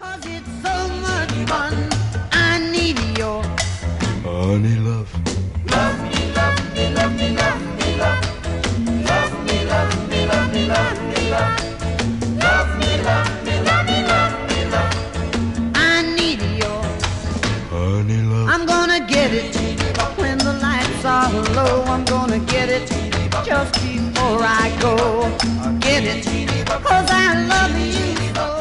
'Cause it's so much fun. I need your honey love. love me, love me, love me, love me, love. Love me, love me, love me, love me, love. Love me, love me, love me, love me, love. I need your Honey love. I'm gonna get it when the lights are low. I'm gonna get it just before I go. Get it 'cause I love you so.